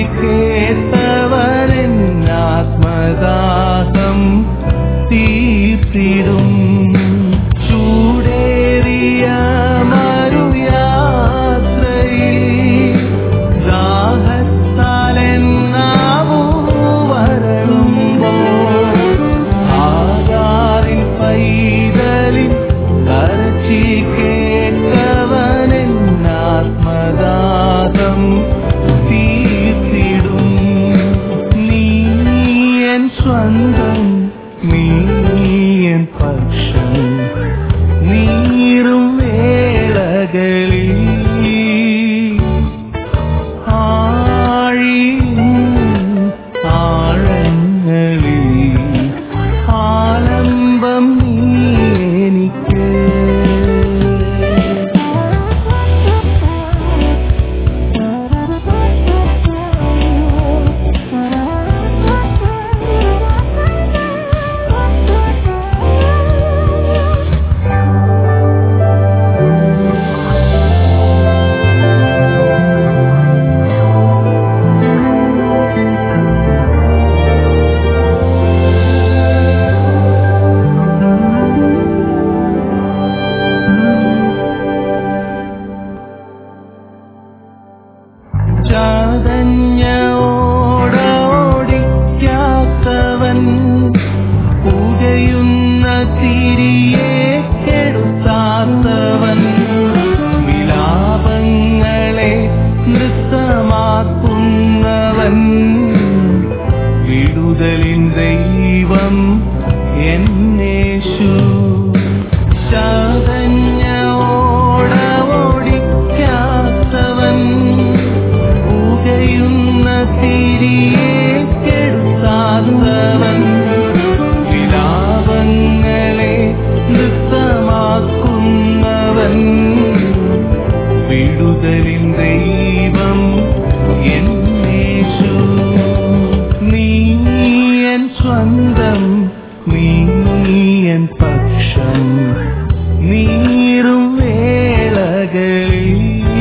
കേട്ടവൻ ആത്മദാഹം തീർത്തിടും. ചൂടേറിയ മരുയാത്രയിൽ ദാഹത്താലെൻ നാവു വരളുമ്പോൾ ആകാറിൻ പൈതലിൻ കരച്ചിൽ കേട്ടവൻ ആത്മദാഹം തീർത്തിടും. നീ എൻ സ്വന്തം, നീ എൻ പക്ഷം, നീറും വേളകളിൽ ആഴങ്ങളിൽ ആലംബം നീ എനിക്ക്. ചാതഞ്ഞോടിക്കാത്തവൻ പുകയുന്ന തിരിയെ കെടുത്താത്തവൻ വിലാപങ്ങളെ നൃത്തമാക്കുന്നവൻ വിടുതലിൻ ദൈവം എന്നേശു. ചാതഞ്ഞോടിക്കാത്തവൻ പുകയുന്ന തിരിയെ കെടുത്താത്തവൻ വിലാപങ്ങളെ നൃത്തമാക്കുന്നവൻ വിടുതലിൻ ദൈവം എന്നേശു. നീ എൻ സ്വന്തം, നീ എൻ പക്ഷം, നീറും വേളകളിൽ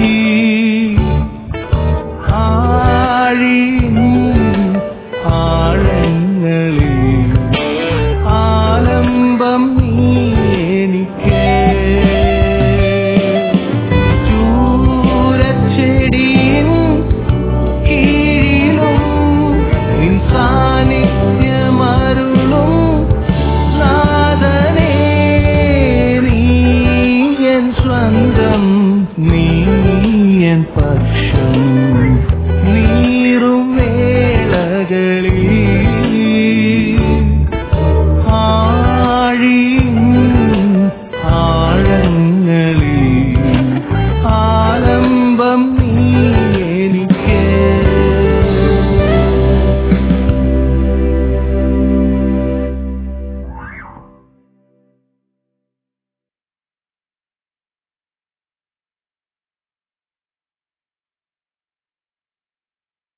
ആഴങ്ങളിൽ ആലംബം നീ എനിക്ക്. ചൂരച്ചെടിയിൻ കീഴിലും നിൻ സാന്നിധ്യമരുളും നാഥനേ. നീ എൻ സ്വന്തം, നീ എൻ പക്ഷം,